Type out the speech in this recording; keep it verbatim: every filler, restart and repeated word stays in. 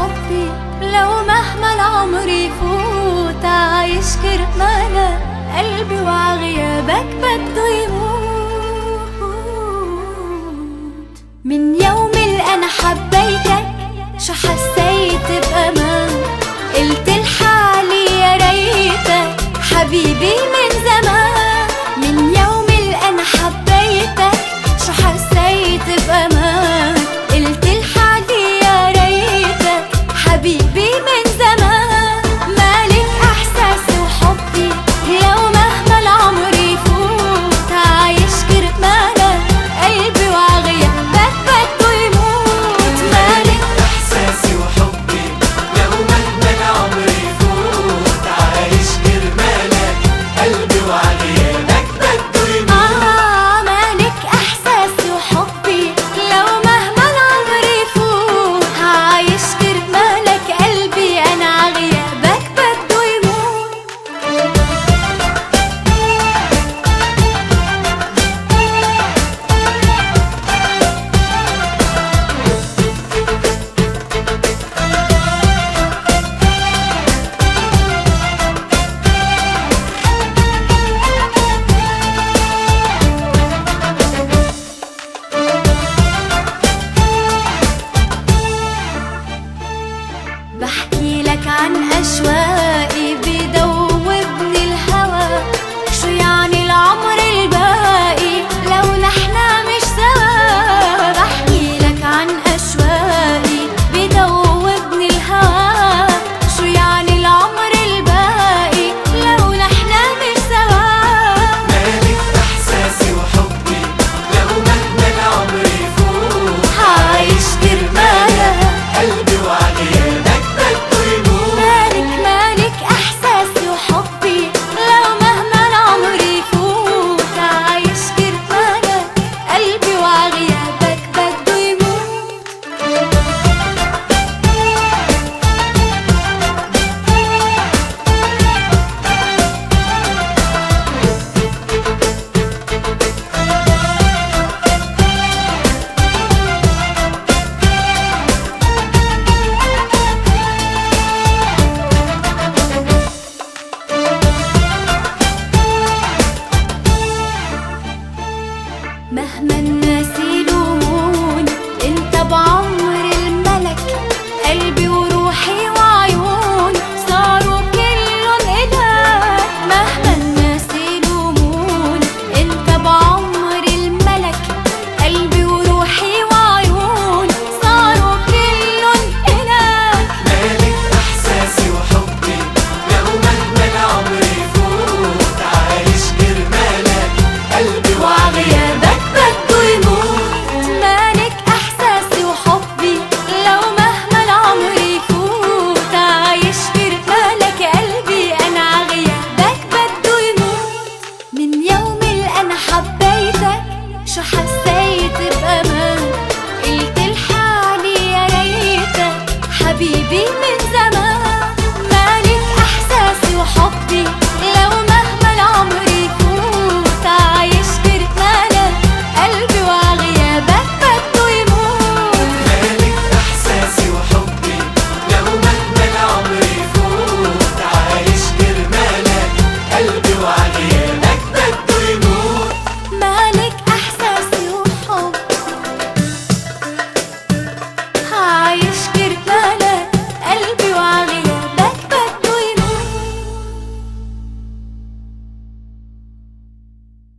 وحبي لو مهما العمر يفوت عايش كرمالك قلبي وعغيابك بده يموت. من يوم اللي انا حبيتك شو حسيت بأمان، قلت لحالي يا ريتك حبيبي من زمان. من يوم اللي انا حبيتك شو حسيت بأمان، قلت لحالي يا ريتك حبيبي من زمان. مالك احساسي وحبي لو مهما العمر يفوت عايش كرمالك قلبي وعغيابك بده يموت. مالك احساسي وحبي لو مهما العمر يفوت عايش كرمالك قلبي وعغيابك بده يموت. آه مالك احساسي وحبي لو مهما العمر يفوت عايش كرمالك قلبي انا عغيابك بده يموت. بحكي لك عن أشواقي بدوبني الهوى، شو يعني العمر الباقي لو نحنا مش سوا. بحكي لك عن أشواقي بدوبني الهوى، شو يعني العمر الباقي لو نحنا مش سوا. مالك احساسي وحبي لو مهما العمر يفوت عايش كرمالك قلبي وعغيابك بده يموت. مالك مالك احساسي وحبي لو مهما العمر يفوت عايش كرمالك قلبي وعغيابك بده يموت. مهما الناس يلومون انت بعمر الملك، قلبي وروحي وعيون صاروا كلهم إلك. مهما الناس يلومون انت بعمر الملك، قلبي وروحي وعيون صاروا كلهم إلك. مالك احساسي وحبي لو مهما العمر يفوت عايش كرمالك قلبي وعغيابك بده يموت. مالك احساسي وحبي لو مهما العمر يفوت عايش كرمالك قلبي انا عغيابك بده يموت. من يوم اللي انا حبيتك شو حسيت بأمان، قلت لحالي يا ريتك حبيبي من زمان.